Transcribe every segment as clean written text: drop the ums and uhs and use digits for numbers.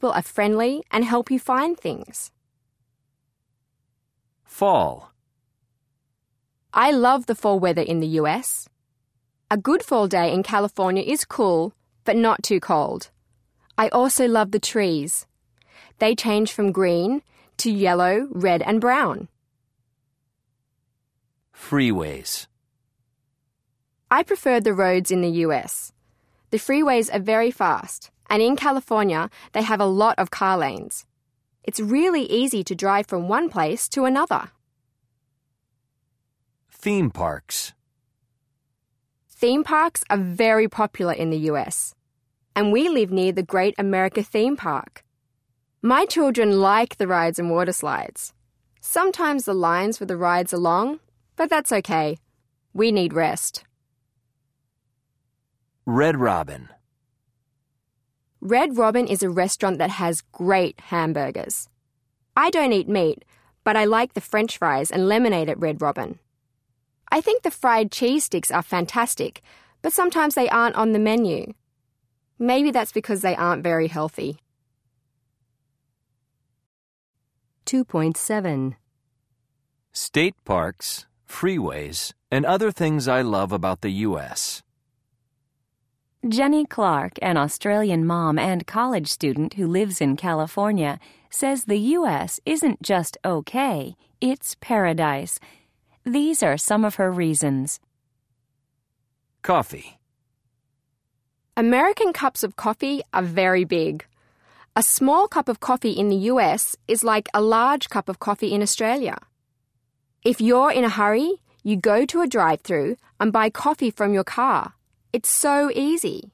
people are friendly and help you find things. Fall. I love the fall weather in the US. A good fall day in California is cool, but not too cold. I also love the trees. They change from green to yellow, red, and brown. Freeways. I prefer the roads in the US. The freeways are very fast, and in California, they have a lot of car lanes. It's really easy to drive from one place to another. Theme parks. Theme parks are very popular in the US, and we live near the Great America Theme Park. My children like the rides and water slides. Sometimes the lines for the rides are long, but that's okay. We need rest. Red Robin. Red Robin is a restaurant that has great hamburgers. I don't eat meat, but I like the French fries and lemonade at Red Robin. I think the fried cheese sticks are fantastic, but sometimes they aren't on the menu. Maybe that's because they aren't very healthy. 2.7 State parks, freeways, and other things I love about the U.S. Jenny Clark, an Australian mom and college student who lives in California, says the U.S. isn't just okay, it's paradise. These are some of her reasons. Coffee. American cups of coffee are very big. A small cup of coffee in the US is like a large cup of coffee in Australia. If you're in a hurry, you go to a drive-thru and buy coffee from your car. It's so easy.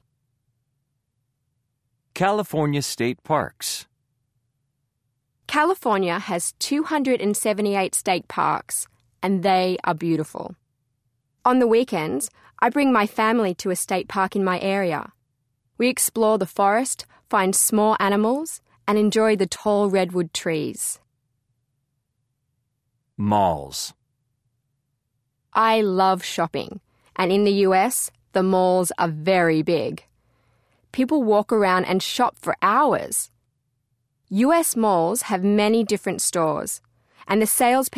California State Parks. California has 278 state parks, and they are beautiful. On the weekends, I bring my family to a state park in my area. We explore the forest, find small animals, and enjoy the tall redwood trees. Malls. I love shopping, and in the US, the malls are very big. People walk around and shop for hours. US malls have many different stores, and the salespeople